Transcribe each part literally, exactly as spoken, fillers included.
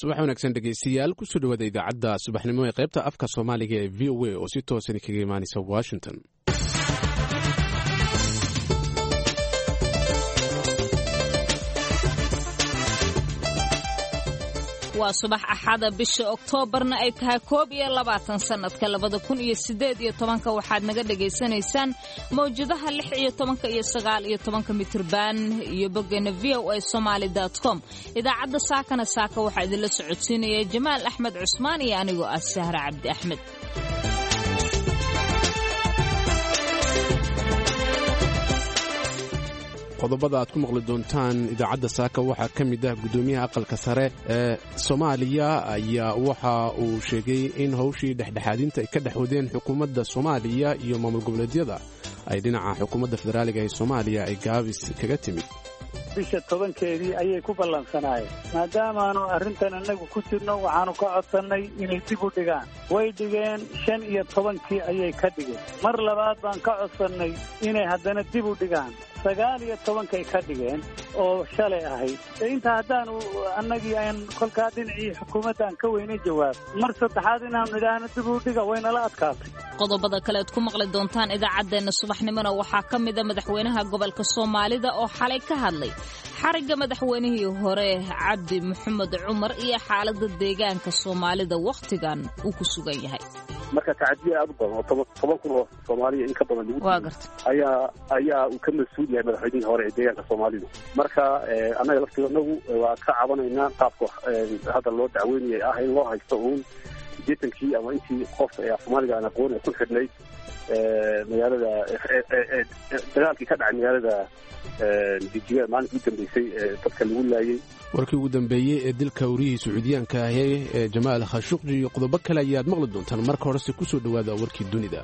subax wanaagsan dhegeystayaal kusoo dhawaada idaacadda subaxnimo ee qaybta afka Soomaaliga ee V O A oo si toosan kaga imaanaysa Washington. waa subax axada bisha Oktoobarna ay tahay koob iyo labaatan sanadka labada kun iyo siddeed iyo tobanka waxaad naga dhageysanaysaan mawjadaha lix iyo tobanka iyo sagaal iyo tobanka mitirban iyo boggeena v o a somali dot com. idaacadda saakana saaka waxaa idinla socodsiinaya Jamaal Axmed Cusmaan iyo anigoo ah Sahra Cabdi Axmed. qodobada aad ku maqli doontaan idaacadda saaka waxaa ka mid ah gudoomiyaha aqalka sare ee Soomaaliya ayaa waxa uu sheegay in hawshii dhexdhexaadinta ay ka dhaxwadeen xukuumadda Soomaaliya iyo maamul goboleedyada ay dhinaca xukuumadda federaaliga ee Soomaaliya ay gaabis kaga timid. bisha tobankeedii ayay ku ballansanaayeen maadaamaanu arrintan annagu ku jirno waxaanu ka codsannay inay dib u dhigaan way dhigeen shan iyo tobankii ayay ka dhigeen mar labaad baan ka codsannay inay haddana dib u dhigaan sagaal iyo tobankay ka dhigeen oo shalay ahayd inta haddaanu annagii aan kolkaa dhinacii xukuumadda aan ka weynay jawaab mar saddexaad inaanu idhaahno dib u dhiga waynala adkaatay. qodobada kale aad ku maqli doontaan idaacaddeenna subaxnimona waxaa ka mid a madaxweynaha gobolka Soomaalida oo xalay ka hadlay xarigga madaxweynihii hore Cabdi Maxamed Cumar iyo xaaladda deegaanka Soomaalida wakhtigan uu ku sugan yahay. marka tacadiye aad u badan oo toban kun oo Soomaaliya in ka badan lagu ayaa ayaa uu ka masuul yahay madaxweynihii hore ee deegaanka Soomaalida. marka anaga laftigeenu waa ka cabanaynaa qaabka hadda loo dacweynayay ah in loo haysto uun deetankii ama intii qof ee Soomaaliga aan aqoon ku xidhnay magaalada dagaalkii ka dhacay magaalada dijiga maalintii ugu dambeysay dadka lagu laayay. warkii ugu dambeeyey ee dilka uriyihii Sacuudiyaanka ahaa ee Jamaal Khashoggi iyo qodobo kale ayaad maqli doontaan. marka horese ku soo dhawaada warkii dunida.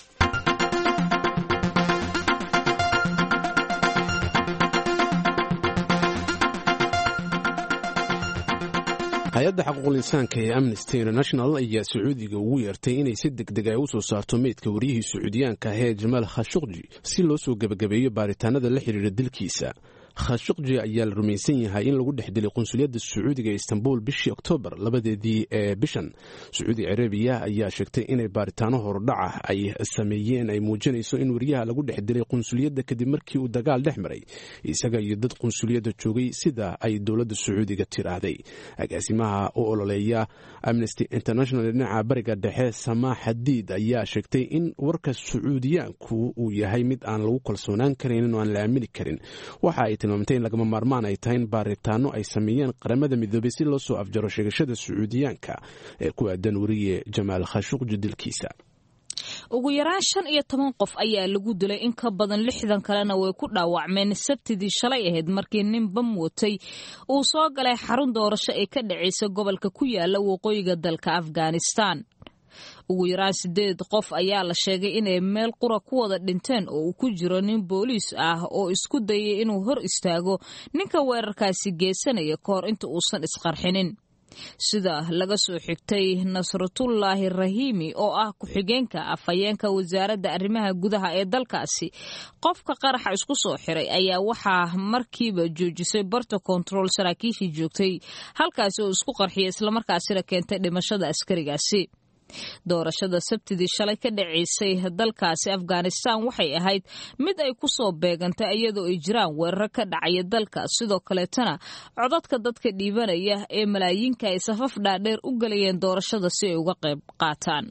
hay-adda xuquuqul insaanka ee Amnesty International ayaa Sacuudiga ugu yeertay inay si degdeg ah u soo saarto meydka wariyihii Sacuudiyaanka ah ee Jamaal Khashoggi si loo soo gabagabeeyo baaritaanada la xiriira dilkiisa. Khashoggi ayaa la rumaysan yahay in lagu dhex dilay qunsuliyadda Sacuudiga ee Istanbul bishii Oktoobar labadeedii ee bishan. Sacuudi Carabiya ayaa sheegtay inay baaritaano hordhac ay sameeyeen ay muujinayso in wariyaha lagu dhex dilay qunsuliyadda kadib markii uu dagaal dhex maray isaga iyo dad qunsuliyadda joogay sida ay dowladda Sacuudiga tiraahday. agaasimaha u ololeeya Amnesty International dhinaca bariga dhexe Samaa Xadiid ayaa sheegtay in warka Sacuudiyaanku uu yahay mid aan lagu kalsoonaan karin oo aan la aamini karin. waxa ay tilmaamtay in lagama maarmaan ay tahay in baaritaano ay sameeyeen qaramada midoobay si loo soo afjaro sheegashada Sacuudiyaanka ee ku aadan wariye Jamaal Khashoggi dilkiisa. ugu yaraan shan iyo toban qof ayaa lagu dilay in ka badan lixdan kalena way ku dhaawacmeen sabtidii shalay ahayd markii nin bam watay uu soo galay xarun doorasho ee ka dhacaysa gobolka ku yaala waqooyiga dalka Afghanistan. ugu yaraan sideed qof ayaa la sheegay inay meel qura ku wada dhinteen oo uu ku jiro nin booliis ah oo isku dayay inuu hor istaago ninka weerarkaasi geysanaya kahor inta uusan isqarxinin. sida laga soo xigtay Nasratullaahi Rahimi oo ah ku-xigeenka afhayeenka wasaaradda arrimaha gudaha ee dalkaasi, qofka qaraxa isku soo xiray ayaa waxaa markiiba joojisay barta control saraakiishii joogtay halkaasi oo isku qarxiyay islamarkaasina keentay dhimashada askarigaasi. doorashada sabtidii shalay ka dhacaysay dalkaasi Afghanistan waxay ahayd mid ay ku soo beegantay iyadoo ay jiraan weerar ka dhacaya dalka sidoo kaleetana codadka dadka dhiibanaya ee malaayiinka ay safaf dhaadheer u galayeen doorashada si ay uga qayb qaataan.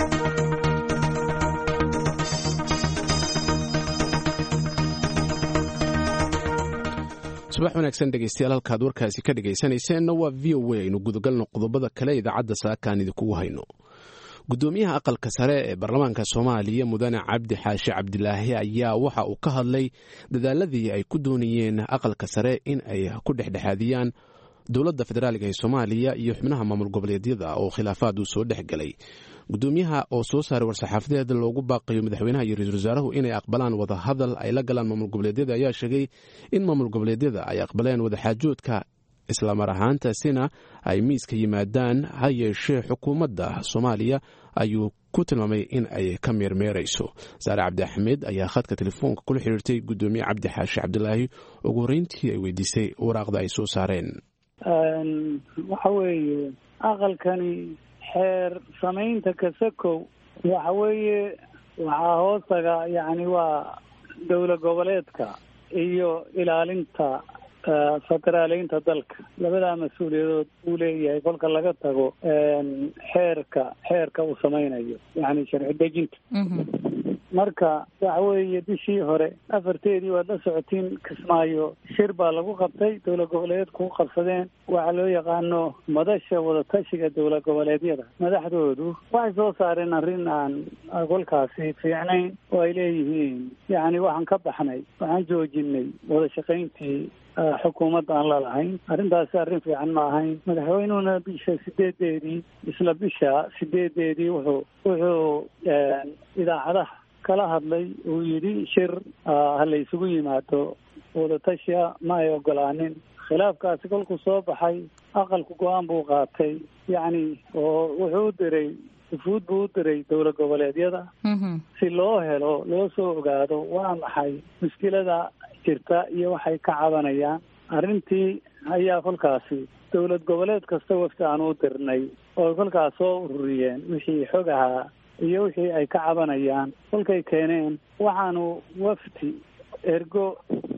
subax wanaagsan dhegeystayaal halkaad warkaasi ka dhagaysanayseen waa V O A aynu gudagalno qodobada kale idaacadda saakaan idinku hayno. gudoomiyaha aqalka sare ee baarlamaanka Soomaaliya Mudane Cabdi Xaashi Cabdilaahi ayaa waxa uu ka hadlay dadaaladii ay ku doonayeen aqalka sare in ay ku dhexdhexaadiyaan dowladda federaaliga ee Soomaaliya iyo xubnaha maamul goboleedyada oo khilaafaad uu soo dhexgalay. gudoomiyaha oo soo saaray war-saxaafadeed loogu baaqayo madaxweynaha iyo ra'iisul wasaarahu inay aqbalaan wada hadal ay la galaan maamul goboleedyada ayaa sheegay in maamul goboleedyada ay aqbaleen wada xaajoodka isla mar ahaantaasina ay miiska yimaadaan ha yeeshee xukuumadda Soomaaliya ayuu ku tilmaamay in ay ka meermeerayso. Saare Cabdi Axmed ayaa khadka telefoonka kula xiriirtay gudoomiye Cabdi Xaashi Cabdilaahi ugu horeyntii ay weydiisay waraaqda ay soo saareen. waxa weeye aqalkani xeer samaynta kasakow waxa weeye waxaa hoostaga yacni waa dowlad goboleedka iyo ilaalinta federaaleynta dalka labadaa mas-uuliyadood uu leeyahay kolka laga tago xeerka xeerka uu samaynayo yani sharci dejinta. marka waxa weeye bishii hore afarteedii waad la socotiin Kismaayo shir baa lagu qabtay dowlad goboleedku ku qabsadeen waxa loo yaqaano madasha wada tashiga dowlad goboleedyada madaxdoodu waxay soo saareen arrin aan golkaasi fiicnayn oo ay leeyihiin yani waxaan ka baxnay waxaan joojinay wada shaqayntii xukuumadda aan la lahayn arrintaasi arrin fiican ma ahayn madaxweynuhuna bisha sideedeedii isla bisha sideedeedii wuxuu wuxuu idaacadaha kala hadlay uu yidhi shir ha la isugu yimaado wadatashiya ma ay ogolaanin khilaafkaasi kolkuu soo baxay aqalku go-aan buu qaatay yacni oo wuxuu u diray ufuud buu u diray dowlad goboleedyada si loo helo loo soo ogaado waa maxay mushkilada jirta iyo waxay ka cabanayaan arrintii ayaa kolkaasi dowlad goboleed kasta wafti aan u dirnay oo kolkaas soo ururiyeen wixii xog ahaa iyo wixii ay ka cabanayaan kolkay keeneen waxaanu wafti ergo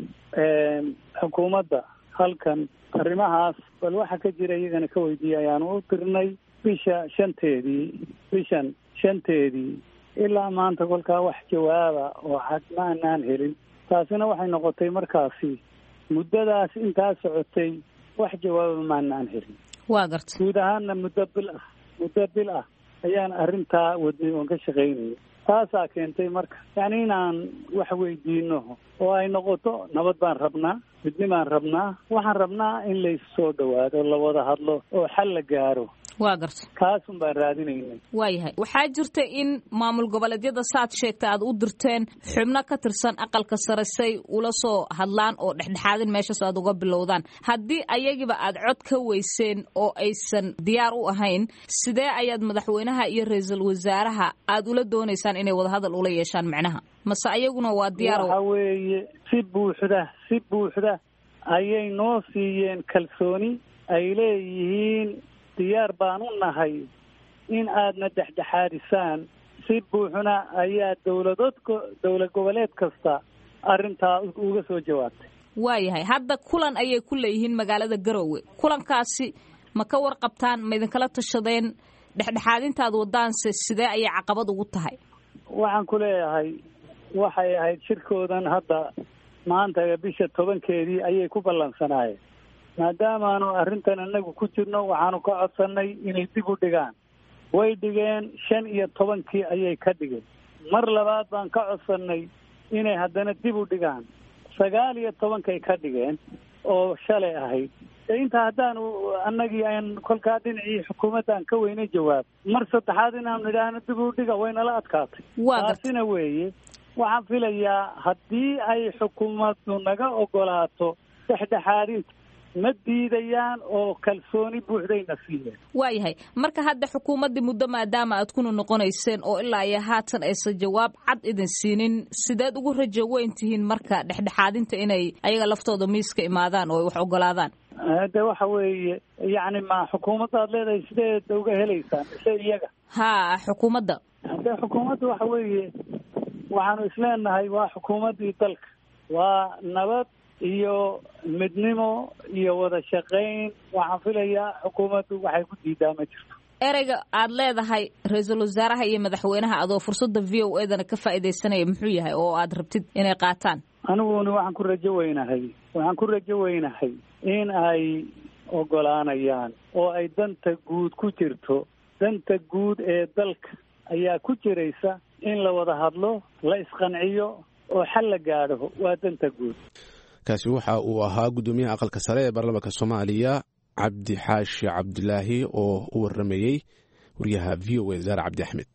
xukuumadda halkan arrimahaas bal waxa ka jira iyagana ka weydiiyay ayaanu u dirnay bisha shanteedii bishan shanteedii ilaa maanta kolkaa wax jawaaba oo cad ma aanaan helin taasina waxay noqotay markaasi muddadaas intaa socotay wax jawaaba maanaan helin waa garta guud ahaanna muddo bil ah muddo bil ah ayaan arrintaa wadnay oon ka shaqaynayay taasaa keentay marka yacni inaan wax weydiino oo ay noqoto nabad baan rabnaa midni baan rabnaa waxaan rabnaa in laysu soo dhawaado la wada hadlo oo xal la gaaro waa garta kaasun baan raadinaynay waayahay waxaa jirta in maamul goboleedyada saad sheegta aad u dirteen xubno ka tirsan aqalka sare say ula soo hadlaan oo dhexdhexaadin meeshaas aad uga bilowdaan haddii ayagiba aad cod ka weyseen oo aysan diyaar u ahayn sidee ayaad madaxweynaha iyo ra-iisul wasaaraha aad ula doonaysaan inay wadahadal ula yeeshaan micnaha mase ayaguna waa diyaar waxa weeye si buuxda si buuxda ayay noo siiyeen kalsooni ay leeyihiin diyaar baan u nahay in aadna dhexdhexaadisaan si buuxna ayaa dowladood dowlad goboleed kasta arrintaa uga soo jawaabtay waayahay hadda kulan ayay ku leeyihiin magaalada Garowe kulankaasi ma ka warqabtaan ma idinkala tashadeen dhexdhexaadintaad wadaanse sidee ayay caqabad ugu tahay waxaan ku leeyahay waxay ahayd shirkoodan hadda maanta bisha tobankeedii ayay ku ballansanaayeen maadaamaanu arrintan anagu ku jirno waxaanu ka codsanay inay dib u dhigaan way dhigeen shan iyo tobankii ayay ka dhigeen mar labaad baan ka codsanay inay haddana dib u dhigaan sagaal iyo tobankay ka dhigeen oo shalay ahayd inta haddaanu annagii aan kolkaa dhinacii xukuumaddan ka weynay jawaab mar saddexaad inaanu idhaahno dib u dhiga waynala adkaatay taasina weeye waxaan filayaa haddii ay xukuumaddu naga ogolaato dhexdhexaadinta ma diidayaan oo kalsooni buuxdayna siiyeen waayahay marka hadda xukuumaddii muddo maadaama aad kuna noqonayseen oo ilaa iyo haatan aysan jawaab cad idin siinin sideed ugu rajo weyn tihiin marka dhexdhexaadinta inay ayaga laftooda miiska imaadaan oo ay wax ogolaadaan de waxa weeye yacni ma xukuumaddaad leedahay sideed uga helaysaan mise iyaga ha xukuumadda de xukuumadda waxa weeye waxaanu isleenahay waa xukuumaddii dalka waa nabad iyo midnimo iyo wada shaqayn waxaan filayaa xukuumaddu waxay ku diidaa ma jirto ereyga aad leedahay ra-iisul wasaaraha iyo madaxweynaha adoo fursadda v o edana ka faa'iidaysanaya muxuu yahay oo aad rabtid inay qaataan aniguna waxaan ku rajo weynahay waxaan ku rajo weynahay in ay ogolaanayaan oo ay danta guud ku jirto danta guud ee dalka ayaa ku jiraysa in la wada hadlo la isqanciyo oo xal la gaadho waa danta guud kaasi waxa uu ahaa guddoomiyaha aqalka sare ee baarlamaanka Soomaaliya Cabdi Xaashi Cabdilaahi oo u waramayay wariyaha V O A Zara Cabdi Axmed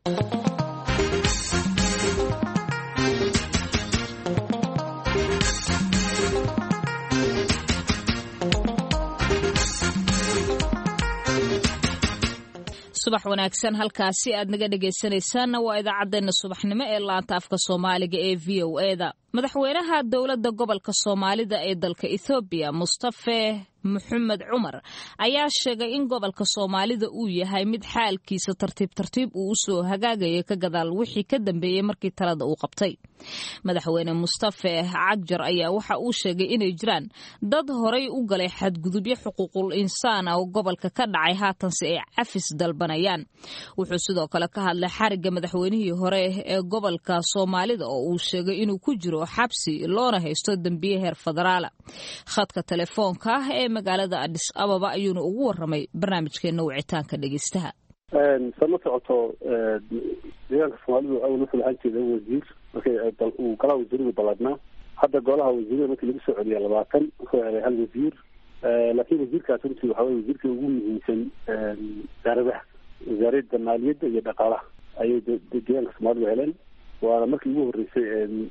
subax wanaagsan halkaasi aad naga dhagaysanaysaan waa idaacadeena subaxnimo ee laanta afka Soomaaliga ee V O A da madaxweynaha dowladda gobolka Soomaalida ee dalka Ethiopia Mustafa maxamed cumar ayaa sheegay in gobolka soomaalida uu yahay mid xaalkiisa tartiib tartiib uu usoo hagaagaya ka gadaal wixii ka dambeeyey markii talada uu qabtay. madaxweyne mustafe cagjar ayaa waxa uu sheegay inay jiraan dad horay u galay xadgudubyo xuquuqul insaan oo gobolka ka dhacay haatanse ay cafis dalbanayaan. wuxuu sidoo kale ka hadlay xariga madaxweynihii hore ee gobolka soomaalida oo uu sheegay inuu ku jiro xabsi loona haysto dambiye heer federaala. khadka telefoonka ee magaalada Addis Ababa ayuuna ugu waramay barnaamijkeena wicitaanka dhageystaha. sama socoto deegaanka Soomaalidu awal wuxuu lahaan jiray wasiir markay uu golaha wasiirada baladna hadda golaha wasiirada markii lagu soo celiyay labaatan wuxuu helay hal wasiir laakiin wasiirkaas runtii waxa weeye wasiirka ugu muhiimsan wasaaradaha wasaaradda maaliyadda iyo dhaqaalaha ayay deegaanka Soomaalidu heleen waana markii ugu horeysay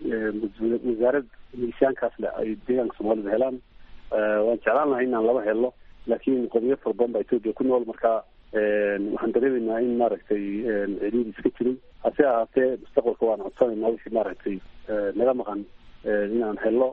wasaarad miisaankaas leh ay deegaanka Soomaalidu helaan. waan jeclaan lahaa inaan laba helo laakiin qodobyo fara badan baa Itoobiya ku nool marka waxaan dareemaynaa in maaragtay ciriiri iska jiray hase ahaatee mustaqbalka waan codsanaynaa wixii maaragtay naga maqan inaan helo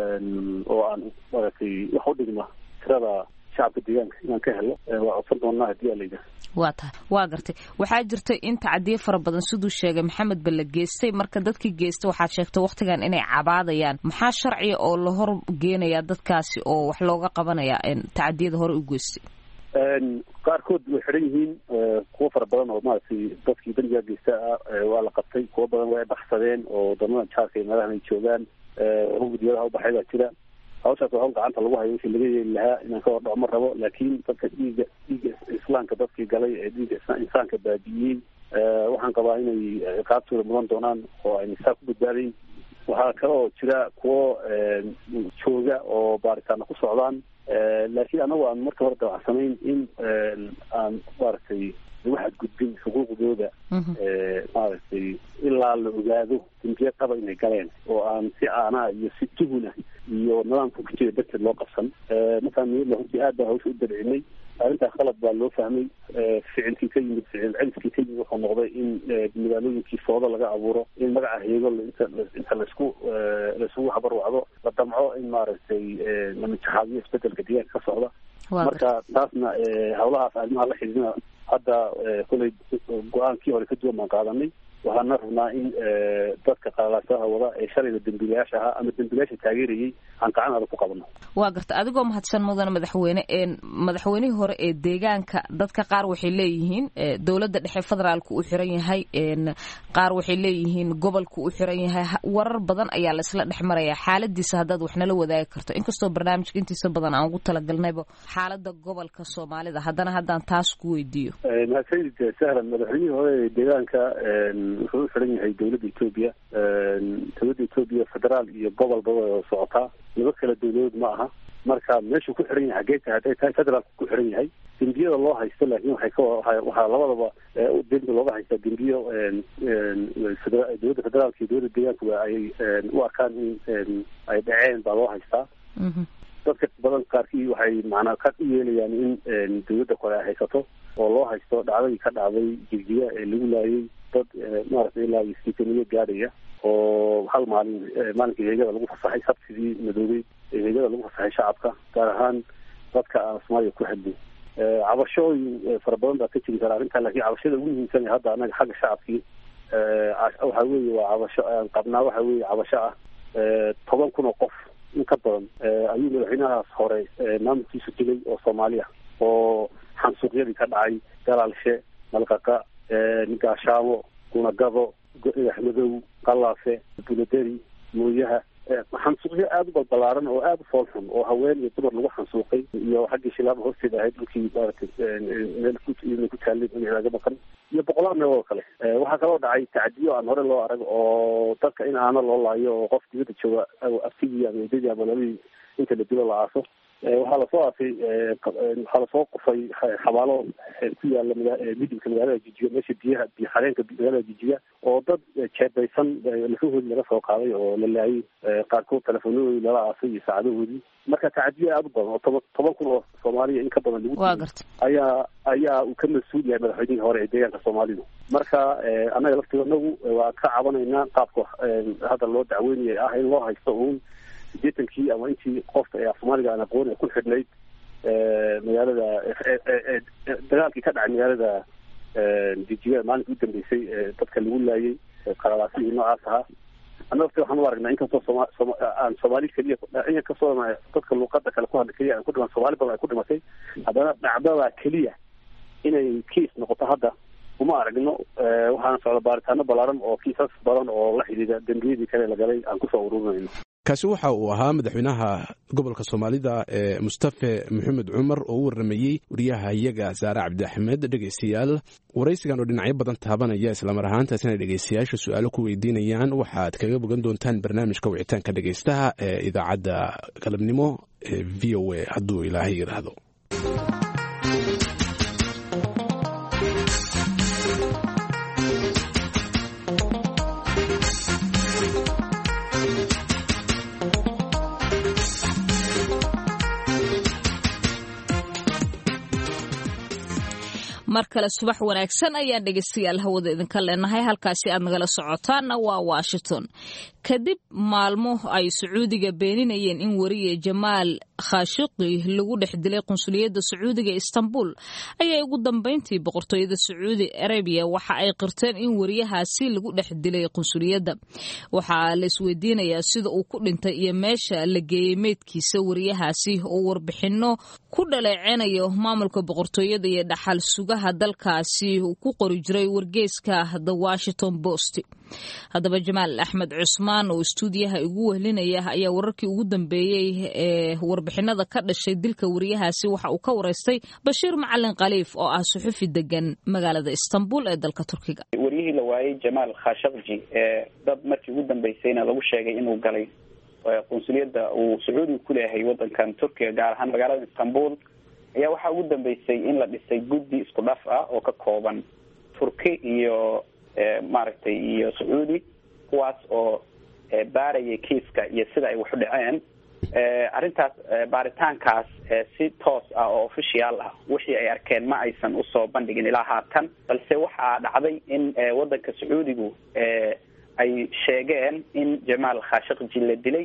oo aan maaragtay wax u dhigma tirada shacabka deegaanka inaan ka helo waa codsan doonaa haddii alayda. waa tahay waa gartay waxaa jirta in tacdiye fara badan siduu sheegay maxamed balle geystay marka dadkii geystay waxaad sheegtay waqtigan inay cabaadayaan maxaa sharciya oo la hor geenaya dadkaasi oo wax looga qabanaya tacdiyada hore u geystay. qaarkood way xiran yihiin kuwo fara badan oo maaragtay dadkii dambiga geysta waa la qabtay kuwo badan way baxsadeen oo wadamada jaarka iyo meelahan ay joogaan hugudiyadaha u baxay baa jira hawshaas waxaa gacanta lagu hayo wixii laga yeeli lahaa inaan ka hor dhaco ma rabo laakiin dadka dhiiga dhiiga islaamka dadkii galay ee dhiiga insaanka baabi'iyey waxaan qabaa inay ciqaabtooda mudan doonaan oo ayna saa ku badbaadayn. waxaa kale oo jira kuwo jooga oo baaritaana ku socdaan laakiin anagu aan marka hore dawacsanayn in aan maaragtay lagu xadgudbin xuquuqdooda maaragtay ilaa la ogaado dambiye qaba inay galeen oo aan si aanaa iyo si tuhuna iyo nidaamka ku jira darteed loo qabsan. markaa miyadla runtii aad baa hawsha u dabcinay arrintaas qalad baa loo fahmay ficilkii ka yimid ficil celiskii ka yimid wuxuu noqday in magaalooyinkii foodo laga abuuro in magaca heego inta inta laisku laisugu habarwacdo la damco in maaragtay lamajaxaadiyo isbedelka deegaanka ka socda. marka taasna hawlahaas arrimaha la xidhiidhina hadda kolay go-aankii hore ka duwan baan qaadanay waxaana rabnaa in dadka qalaalaasaha wada ee shalayda dambiilayaasha ahaa ama dambiilayaasha taageerayay aan gacan adag ku qabano. waa garta adigoo mahadsan mudana madaxweyne madaxweynihii hore ee deegaanka dadka qaar waxay leeyihiin dowladda dhexe federaalku u xiran yahay qaar waxay leeyihiin gobolku u xiran yahay warar badan ayaa la isla dhex maraya xaaladiisa haddaad wax nala wadaagi karto inkastoo barnaamijka intiisa badan aan ugu talagalnayba xaalada gobolka Soomaalida haddana haddaan taas ku weydiiyo. mahadsanid sahlan madaxweynihii hore ee deegaanka wuxuu u xiran yahay dowladda Itoobiya dowladda Itoobiya federaal iyo gobolba way socotaa laba kala dowladood ma aha marka meeshuu ku xiran yahay geedka hadday tahay federaalku ku xiran yahay dembiyada loo haysto laakiin waxay ka waxaa labadaba dembi looga haystaa dembiyo dowladda federaalka iyo dowladda deegaankuba ay u arkaan in ay dhaceen baa loo haystaa. dadka badan qaarkii waxay macnaa ka u yeelayaan in dowladda kore ay haysato oo loo haysto dhacdadii ka dhacday jigjiga ee lagu laayay dad maaragtay ilaa iyo sideetaniyo gaadhaya oo hal maalin maalinkii heegada lagu fasaxay sabtidii madoobay ee heegada lagu fasaxay shacabka gaar ahaan dadka aan Soomaaliya ku hadlin. cabashooyin fara badan baa ka jiri kara arrintan laakiin cabashada ugu muhiimsan hadda anaga xagga shacabkii waxa weeye waa cabasho aan qabnaa waxa weeye cabasho ah toban kun oo qof in ka badan ayuu madaxweynahaas hore maamulkiisu dilay oo Soomaaliya oo xansuuqyadii ka dhacay galaalshe malqaqa gaashaamo kunagado axmedow qalaafe buladeri mooyaha xansuuqyo aada u balbalaaran oo aada u foolxun oo haween iyo dumar lagu xansuuqay iyo xaggii shilaaba horteeda ahayd dhulkii maaragtay meel ku ku taallay magaga maqan iyo boqolaal meel oo kale. waxaa kaloo dhacay tacdiyo aan hore loo arag oo dadka in aana loo laayo oo qof dibadda jooga aftigii ama eedadii ama labadii inta la dilo la aaso. waxaa lasoo aasay waxaa lasoo qufay xabaalo ku yaala midibka magaalada Jijiga meesha biyaha biyo xareenka magaalada Jijiga oo dad jeebaysan lafahoodii laga soo qaaday oo la laayay qaarkood telefoonadooda lala aasay iyo saacadahoodii. marka tacdiyo aada u badan oo toban toban kun oo Soomaaliya in ka badan lagu ayaa ayaa uu ka mas-uul yahay madaxweynihii hore ee deegaanka Soomaalidu. marka annaga laftigoodnagu waa ka cabanaynaa qaabka hadda loo dacweynayay ah in loo haysto uun sideetankii ama intii qofka ee Soomaaliga aan aqoon ku xidhnayd magaalada dagaalkii ka dhacay magaalada jijiga maalinka u dambeysay dadka lagu laayay qalalaasihii noocaas ahaa anagta waxaan u aragnaa inkastoo soma aan soomaali keliya inkastoo dadka luuqada kale ku hadla keliya aan ku dhiman soomaali badan ay ku dhimatay haddana dhacdada keliya inay kiis noqoto hadda uma aragno waxaana socda baaritaano ballaaran oo kiisas badan oo la xidhiidha dembiyadii kale la galay aan kusoo ururinayno. kaasi waxa uu ahaa madaxweynaha gobolka soomaalida ee mustafe maxamed cumar oo u waramayey wariyaha iyaga saare cabdi axmed. dhegeystayaal waraysigan oo dhinacyo badan taabanaya islamar ahaantaas inay dhegeystayaasha su-aalo ku weydiinayaan waxaad kaga bogan doontaan barnaamijka wicitaanka dhegeystaha ee idaacadda galabnimo ee v o a hadduu ilaahay yidhaahdo. mar kale subax wanaagsan ayaan dhegeystayaal hawada idinka leenahay halkaasi aad nagala socotaanna waa Washington. kadib maalmo ay Sacuudiga beeninayeen in wariye Jamaal Khashoggi lagu dhex dilay qunsuliyadda Sacuudiga Istanbul ayay ugu dambeyntii boqortooyada Sacuudi Arabia waxa ay qirteen in wariyahaasi lagu dhex dilay qunsuliyadda. waxa la isweydiinayaa sida uu ku dhintay iyo meesha la geeyay meedkiisa wariyahaasi oo warbixino ku dhaleecenayo maamulka boqortooyada iyo dhaxal sugaha dalkaasi uu ku qori jiray wargeyska The Washington Post. haddaba Jamaal Axmed Cusmaan oo stuudiyaha ugu wehlinaya ayaa wararkii ugu dambeeyay ee warbixinada ka dhashay dilka wariyahaasi waxa uu ka wareystay Bashiir Macalin Khaliif oo ah suxufi degan magaalada Istanbul ee dalka Turkiga. wariyihii la waayay Jamaal Khashoggi ee dad markii ugu dambeysayna lagu sheegay inuu galay qunsuliyadda uu Sacuudiga ku leeyahay wadankan Turkiga gaar ahaan magaalada Istanbul ayaa waxa ugu dambeysay in la dhisay guddi isku dhaf ah oo ka kooban Turki iyo maaragtay iyo Sacuudi kuwaas oo baarayay kiiska iyo sida ay wax u dhaceen. arrintaas baaritaankaas si toos ah oo official ah wixii ay arkeen ma aysan u soo bandhigin ilaa haatan, balse waxaa dhacday in wadanka Sacuudigu ay sheegeen in Jamaal Khashoggi la dilay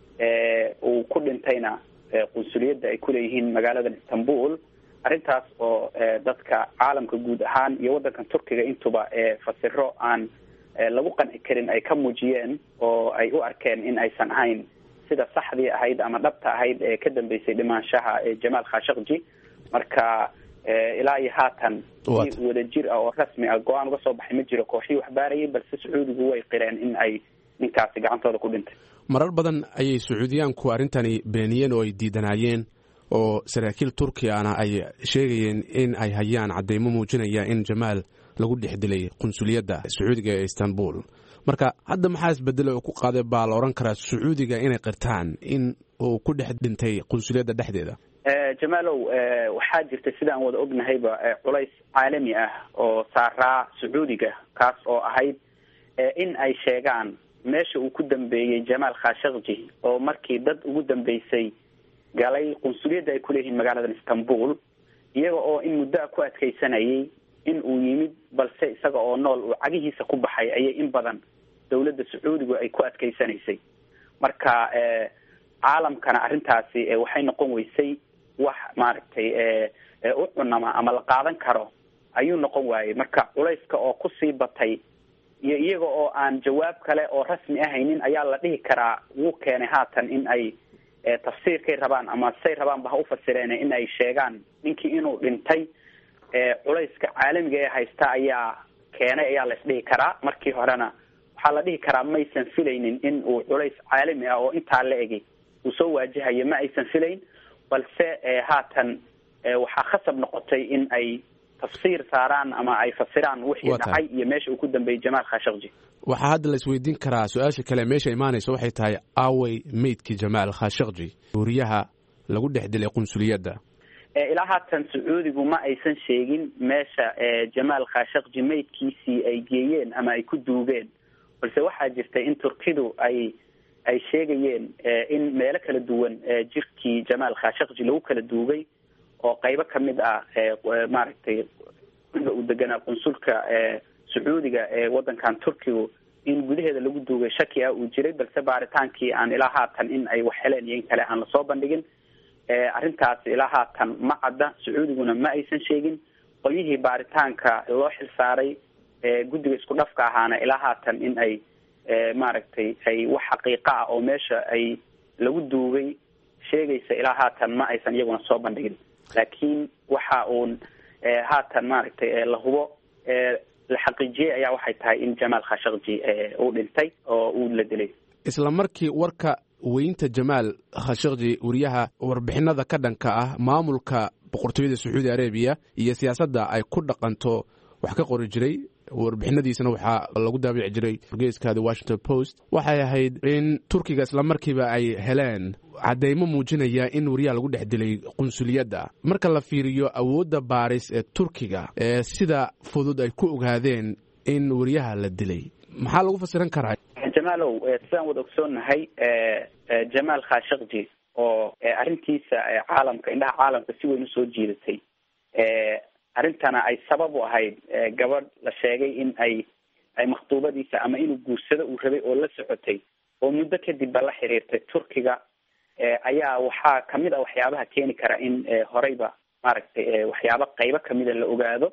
uu ku dhintayna qunsuliyadda ay ku leeyihiin magaalada Istanbul. arrintaas oo dadka caalamka guud ahaan iyo wadankan Turkiga intuba fasiro aan lagu qanci karin ay ka muujiyeen oo ay u arkeen in aysan ahayn sida saxdii ahayd ama dhabta ahayd ee ka dambeysay dhimaanshaha Jamaal Khashoggi. marka ilaa iyo haatan si wadajir ah oo rasmi ah go-aan uga soo baxay ma jiro kooxii wax baarayay, balse Sacuudigu way qireen in ay ninkaasi gacantooda ku dhintay. marar badan ayay Sacuudiyaanku arrintani beeniyeen oo ay diidanayeen oo saraakiil Turkiyana ay sheegayeen in ay hayaan cadeymo muujinaya in Jamaal lagu dhex dilay qunsuliyadda Sacuudiga ee Istanbul. marka hadda maxaa isbedelay oo ku qaaday baa la oran karaa Sacuudiga inay qirtaan in uu ku dhex dhintay qunsuliyadda dhexdeeda? Jamaalow waxaa jirta sidaan wada ognahayba culays caalami ah oo saaraa Sacuudiga kaas oo ahayd in ay sheegaan meesha uu ku dambeeyay Jamaal Khashoggi oo markii dad ugu dambeysay galay qunsuliyadda ay ku leeyihiin magaalada Istanbul iyaga oo in muddo ku adkeysanayay in uu yimid, balse isaga oo nool uu cagihiisa ku baxay ayay in badan dawladda Sacuudigu ay ku adkeysanaysay. marka caalamkana arrintaasi waxay noqon weysay wax maaragtay u cunama ama la qaadan karo ayuu noqon waayay. marka culayska oo ku sii batay iyo iyaga oo aan jawaab kale oo rasmi ahaynin ayaa la dhihi karaa wuu keenay haatan in ay tafsiirkay rabaan ama say rabaan ba ha u fasireen in ay sheegaan ninkii inuu dhintay. culayska caalamiga ee haysta ayaa keenay ayaa la isdhihi karaa. markii horena waxaa la dhihi karaa maysan filaynin in uu culays caalami ah oo intaa la egay uu soo waajahayo, ma aysan filayn, balse haatan waxaa khasab noqotay in ay tafsiir saaraan ama ay fasiraan wixii dhacay iyo meesha uu ku dambeeyay Jamaal Khashoggi. waxaa hadda la isweydiin karaa su-aasha kale meesha imaanaysa waxay tahay aaway meydkii Jamaal Khashoggi wariyaha lagu dhex dilay qunsuliyadda? ilaa haatan Sacuudigu ma aysan sheegin meesha Jamaal Khashoggi meydkiisii ay geeyeen ama ay ku duugeen, balse waxaa jirta in Turkidu ay ay sheegayeen in meelo kala duwan jirkii Jamaal Khashoggi lagu kala duugay oo qaybo ka mid ah maaragtay uu deganaa qunsulka Sacuudiga ee wadankan Turkiga in gudaheeda lagu duugay shaki ah uu jiray, balse baaritaankii aan ilaa haatan in ay wax heleen iyo in kale aan la soo bandhigin. arrintaasi ilaa haatan ma cadda, sacuudiguna ma aysan sheegin. qolyihii baaritaanka loo xilsaaray guddiga isku dhafka ahaana ilaa haatan in ay maaragtay ay wax xaqiiqa ah oo meesha ay lagu duugay sheegaysa ilaa haatan ma aysan iyaguna soo bandhigin. laakiin waxa uun haatan maaragtay la hubo la xaqiijiyey ayaa waxay tahay in Jamaal Khashoggi uu dhintay oo uu la dilay. isla markii warka weynta Jamaal Khashoggi wariyaha warbixinada ka dhanka ah maamulka boqortooyada Sacuudi Arabia iyo siyaasadda ay ku dhaqanto wax ka qori jiray, warbixinadiisana waxaa lagu daabici jiray wargeyska The Washington Post, waxay ahayd in Turkiga isla markiiba ay heleen cadeymo muujinaya in wariyaha lagu dhex dilay qunsuliyadda. marka la fiiriyo awoodda baaris ee Turkiga ee sida fudud ay ku ogaadeen in wariyaha la dilay, maxaa lagu fasiran karaa? Jamaalow, sidaan wada ogsoonahay Jamaal Khashoggi oo arrintiisa caalamka indhaha caalamka si weyn usoo jiidatay, arrintana ay sabab u ahayd gabadh la sheegay in ay ay makhtuubadiisa ama inuu guursado uu rabay oo la socotay oo muddo kadib ba la xiriirtay Turkiga, ayaa waxaa kamid a waxyaabaha keeni kara in horeyba maaragtay waxyaaba qaybo kamida la ogaado.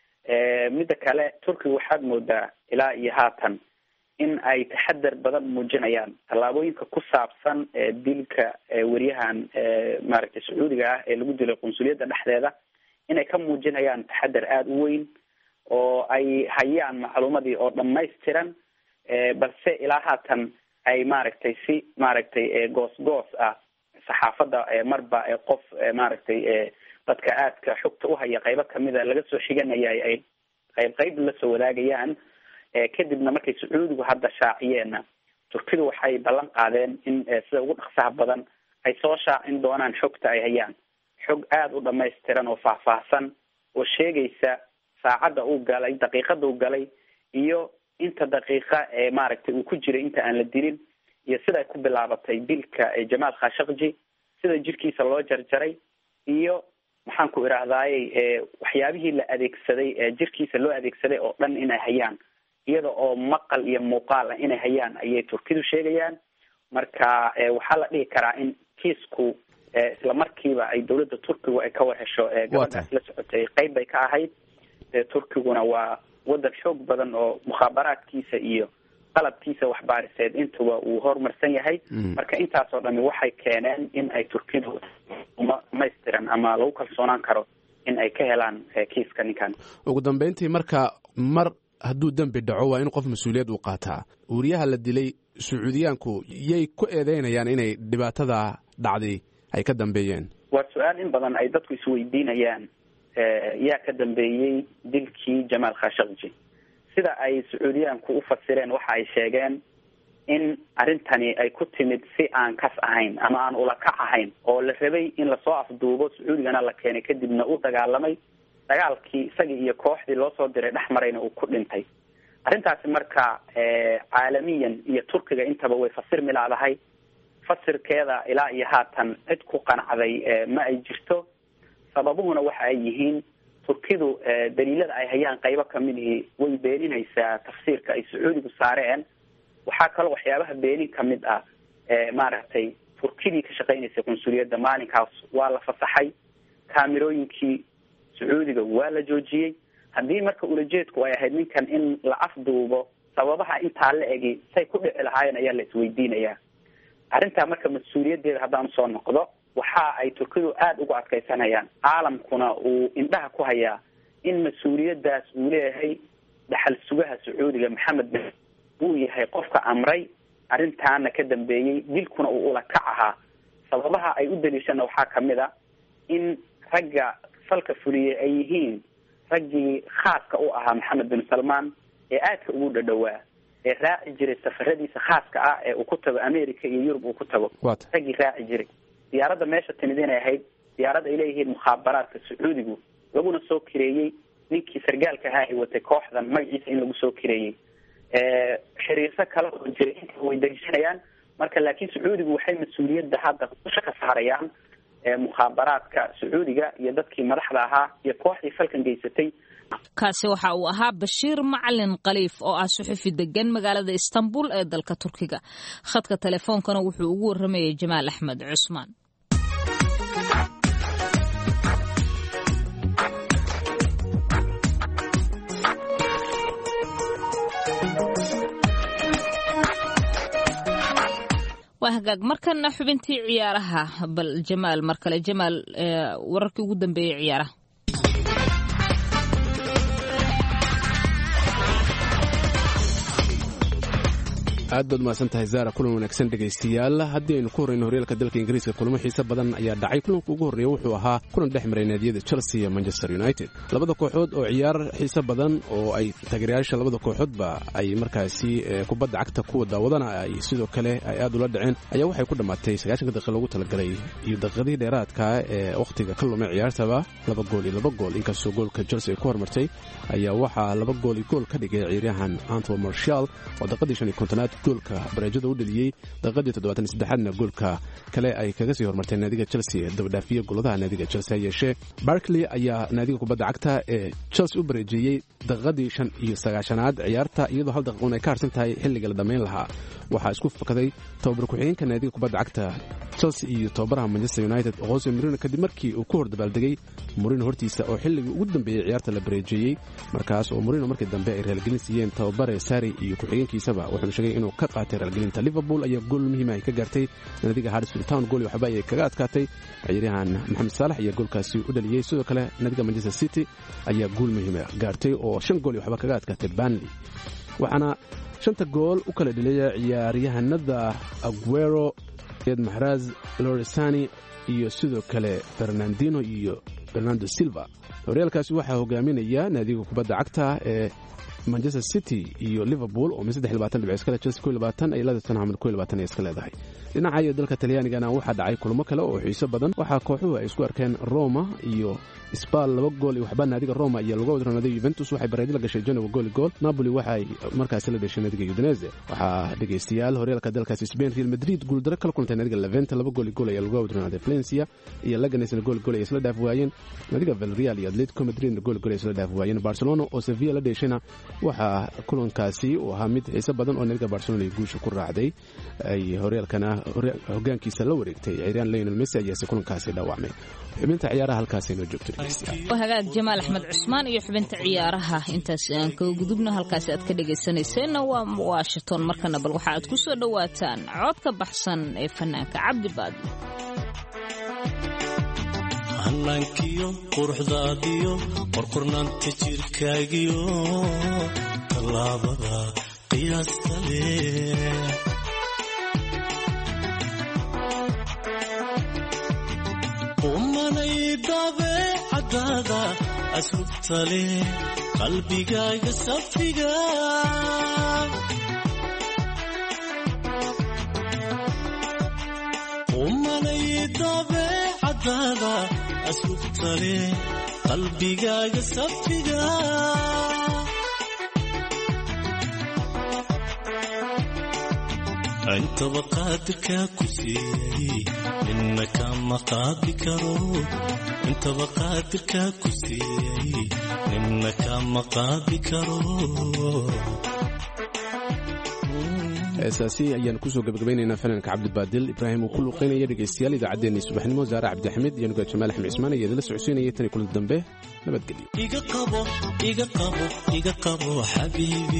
midda kale Turkiga waxaad moodaa ilaa iyo haatan in ay taxadar badan muujinayaan tallaabooyinka ku saabsan dilka wariyahan maaragtay sacuudiga ah ee lagu dilay qunsuliyadda dhexdeeda, inay ka muujinayaan taxadar aada u weyn oo ay hayaan macluumadii oo dhamaystiran, balse ilaa haatan ay maaragtay si maaragtay goos goos ah saxaafadda marba qof maaragtay dadka aadka xogta u haya qaybo kamida laga soo xiganaya ay qayb qayb la soo wadaagayaan. kadibna markay sacuudigu hadda shaaciyeenna Turkidu waxay ballan qaadeen in sida ugu dhaqsaha badan ay soo shaacin doonaan xogta ay hayaan, xog aada u dhamaystiran oo faahfaahsan oo sheegaysa saacadda uu galay, daqiiqada uu galay, iyo inta daqiiqa ee maaragtay uu ku jiray inta aan la dilin, iyo sida ay ku bilaabatay dilka Jamaal Khashoggi, sida jirkiisa loo jarjaray, iyo maxaan ku iraahdaayey waxyaabihii la adeegsaday jirkiisa loo adeegsaday oo dhan inay hayaan, iyada oo maqal iyo muuqaal ah inay hayaan ayay Turkidu sheegayaan. marka waxaa la dhihi karaa in kiisku isla markiiba ay dowladda Turkigu ay ka warhesho gabadhaas la socotay qayb bay ka ahayd. Turkiguna waa wadan xoog badan oo mukhaabaraadkiisa iyo qalabkiisa waxbaariseed intuba uu horumarsan yahay. marka intaasoo dhami waxay keeneen in ay Turkidu dhamaystiran ama lagu kalsoonaan karo in ay ka helaan kiiska ninkan. ugu dambeyntii, marka mar hadduu dambi dhaco waa in qof mas-uuliyad uu qaataa. wariyaha la dilay sacuudiyaanku yay ku eedeynayaan inay dhibaatada dhacday ay ka dambeeyeen? waa su-aal in badan ay dadku isweydiinayaan, yaa ka dambeeyey dilkii Jamaal Khashoggi. sida ay sacuudiyaanku u fasireen waxa ay sheegeen in arrintani ay ku timid si aan kas ahayn ama aan ula kac ahayn, oo la rabay in lasoo afduubo sacuudigana la keenay, kadibna u dagaalamay, dagaalkii isagii iyo kooxdii loo soo diray dhex marayna uu ku dhintay. arrintaasi marka caalamiyan iyo Turkiga intaba way fasirmi laadahay. fasirkeeda ilaa iyo haatan cid ku qanacday ma ay jirto. sababuhuna waxa ay yihiin Turkidu daliilada ay hayaan qaybo kamidii way beeninaysaa tafsiirka ay sacuudigu saareen. waxaa kaloo waxyaabaha beenin kamid ah maaragtay Turkidii ka shaqeynaysay qunsuliyadda maalinkaas waa la fasaxay, kaamirooyinkii sacuudiga waa la joojiyey. haddii marka ulajeedku ay ahayd ninkan in la afduubo, sababaha intaa la egi say ku dhici lahaayeen ayaa la isweydiinayaa. arrintaa marka mas-uuliyaddeeda haddaan soo noqdo, waxa ay Turkidu aada ugu adkaysanayaan, caalamkuna uu indhaha ku hayaa in mas-uuliyaddaas uu leeyahay dhaxal sugaha sacuudiga Maxamed bin uu yahay qofka amray arrintaana ka dambeeyey, dilkuna uu ula kac ahaa. sababaha ay u daliishana waxaa kamid a in ragga falka fuliyey ay yihiin raggii khaaska u ahaa Maxamed bin Salmaan ee aadka ugu dhadhowaa, ee raaci jiray safaradiisa khaaska ah ee uu ku tago America iyo Yurub uu ku tago, raggii raaci jiray. diyaaradda meesha timid inay ahayd diyaarad ay leeyihiin mukhaabaraadka sacuudigu, laguna soo kireeyey ninkii sargaalka ahaa ay watay kooxdan magaciisa in lagu soo kireeyey. xiriirso kale oo jiray inta way daliishanayaan. marka laakiin sacuudigu waxay mas-uuliyadda hadda dusha ka saarayaan mukhaabaraadka sacuudiga iyo dadkii madaxda ahaa iyo kooxdii falkan geysatay. kaasi waxa uu ahaa Bashiir Macalin Khaliif oo ah suxufi degan magaalada Istanbul ee dalka Turkiga. khadka telefoonkana wuxuu ugu waramayay Jamaal Axmed Cusmaan. waa hagaag markana xubintii ciyaaraha bal Jamaal mar kale Jamaal wararkii ugu dambeeyay ciyaaraha aad baad maasan tahay Zara kulan wanaagsan dhageystayaal haddii aynu ku horeyno horyaalka dalka Ingiriiska kulamo xiiso badan ayaa dhacay kulanka ugu horeeyay wuxuu ahaa kulan dhexmaray naadiyada Chelsea iyo Manchester United labada kooxood oo ciyaar xiiso badan oo ay taageerayaasha labada kooxoodba ay markaasi kubadda cagta ku daawadana ay sidoo kale ay aad ula dhaceen ayaa waxay ku dhamaatay sagaashan daqiiqo lagu talagalay iyo daqiiqadii dheeraadka ee waqtiga ka lumay ciyaartaba laba gool iyo laba gool inkastoo goolka Chelsea ay ku hormartay ayaa waxaa laba gool iyo gool ka dhigay ciyaaryahan Anthony Martial oo daqiiqadii shan iyo konton goolka bareejada u dhaliyay daqiiqadii toddobaatan iyo saddex goolka kale ay kaga sii hormartay naadiga Chelsea dabadhaafiye goladaha naadiga Chelsea yeeshe Barkley ayaa naadiga kubadda cagta ee Chelsea u bareejiyay daqiiqadii shan iyo sagaashanaad ciyaarta iyadoo hal daqiiqo ay ka harsan tahay xilliga la dhameyn lahaa waxaa isku fakaday tababar ku-xigeenka naadiga kubadda cagta Chelsea iyo tababaraha Manchester United Jose Mourinho kadib markii uu ku hor dabaaldegay Mourinho hortiisa oo xilligii ugu dambeeyay ciyaarta la bareejiyay markaas oo Mourinho markii dambe ay reelgelin siiyeen tababare Sarri iyo ku-xigeenkiisaba wuxuu sheegay inuu ka qaatay reelgelinta Liverpool ayaa gool muhiim ah ka gaartay naadiga Huddersfield Town gool waxba ay kaga adkaatay ciyaaryahan Mohamed Salah iyo goolkaasi u dhaliyay sidoo kale naadiga Manchester City ayaa gool muhiim ah gaartay oo shan gool waxba kaga adkaatay Burnley waxaana shanta gool u kala dhaliyay ciyaaryahanada Aguero, Mahrez, Lorisani iyo sidoo kale Fernandinho iyo Bernardo Silva horyaalkaasi waxaa hogaaminaya naadiga kubadda cagta ee Manchester City iyo Liverpool oo saddex iyo labaatan dhibcood iska Chelsea kow iyo labaatan ay la Tottenham kow iyo labaatan iska leedahay dhinaca dalka Talyaanigana waxa dhacay kulamo kale oo xiiso badan waxa kooxuhu ay isku arkeen Roma iyo Spal laba gool iyo waxba naadiga Roma iyo lagu wadranaaday Juventus waxay bareed la gashay Genoa gool gool Napoli waxay markaas la dhashay naadiga Udinese waxa dhageystayaal horyaalka dalkaas Spain Real Madrid guul daro kala kulantay naadiga Levante laba gool gool ay lagu wadranaaday Valencia iyo Leganes gool gool ay isla dhaaf waayeen naadiga Villarreal iyo Atletico Madrid gool gool ay isla dhaaf waayeen Barcelona oo Sevilla la dhashayna waxa kulankaasi oo ahaa mid xiiso badan oo naadiga Barcelona ay guusha ku raacday ay horyaalkana hoggaankiisa la wareegtay ciyaaryahan Lionel Messi ayaa kulankaasi dhaawacmay xubinta ciyaaraha halkaas ay joogto waa hagaag Jamaal Axmed Cusmaan iyo xubinta ciyaaraha intaas aan ka gudubno halkaas aad ka dhageysanayseen waa Washington markana bal waxa aad ku soo dhawaataan cod ka baxsan ee fanaanka Cabdi Baadi hanankiyo quruxdaadiyo qorqornaanta jirkaagiyo talaabada qiyaasta leh umanay dabeecadaada asrubta leh qalbigaaga safiga umanay dabeecadaada asrubta leh qalbigaaga safiga أنت بقادرك كسيري إنك مقابك رو أنت بقادرك كسيري إنك مقابك رو أساسي ayaan ku soo gabagabeynayna fanaanka Cabdi Baadil Ibrahim oo ku luqeynaya dhageystayaal idaacadeena subaxnimo Zara Cabdi Axmed iyo nuga Jamaal Axmed Ismaan iyo la socodsiinaya tan kulan dambe nabadgelyo iga qabo iga qabo iga qabo habibi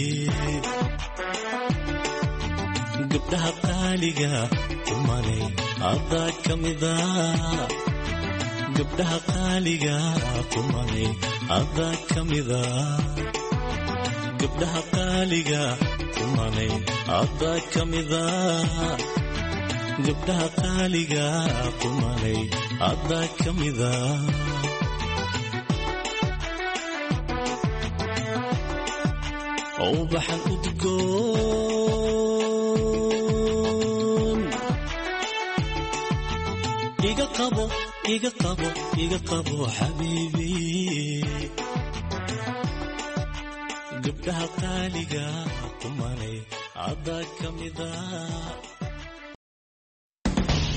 gabdhaha qaaliga kumanay adaa kamida gabdhaha qaaliga kumanay adaa kamida gabdhaha qaaliga kumanay adaa kamida gabdhaha qaaliga kumanay adaa kamida oo baxan udgoon iga qabo iga qabo iga qabo habibi gabdhaha qaaliga kumanay adaa kamida